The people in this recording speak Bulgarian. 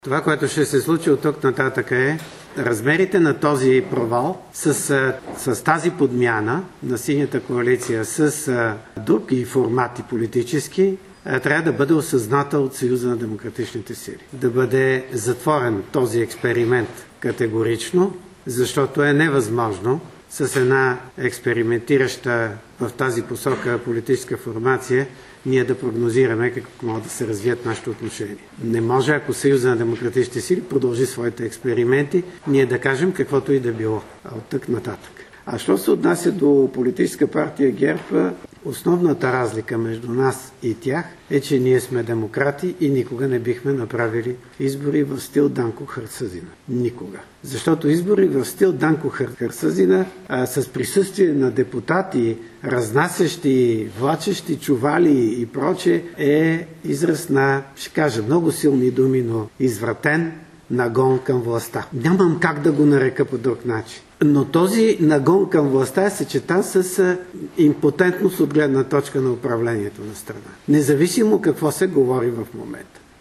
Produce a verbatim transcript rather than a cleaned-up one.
Това, което ще се случи от тук нататък е размерите на този провал с, с тази подмяна на синята коалиция с други формати политически трябва да бъде осъзната от Съюза на демократичните сили. Да бъде затворен този експеримент категорично, защото е невъзможно с една експериментираща в тази посока политическа формация ние да прогнозираме как могат да се развият нашите отношения. Не може, ако Съюза на демократичните сили продължи своите експерименти, ние да кажем каквото и да било от тук нататък. А що се отнася до политическа партия ГЕРБ, основната разлика между нас и тях е, че ние сме демократи и никога не бихме направили избори в стил Данко Харсъзина. Никога. Защото избори в стил Данко Харсъзина а, с присъствие на депутати, разнасящи, влачещи чували и проче, е израз на, ще кажа много силни думи, но извратен нагон към властта. Нямам как да го нарека по друг начин. Но този нагон към властта е съчетан с импотентност от гледна точка на управлението на страна. Независимо какво се говори в момента.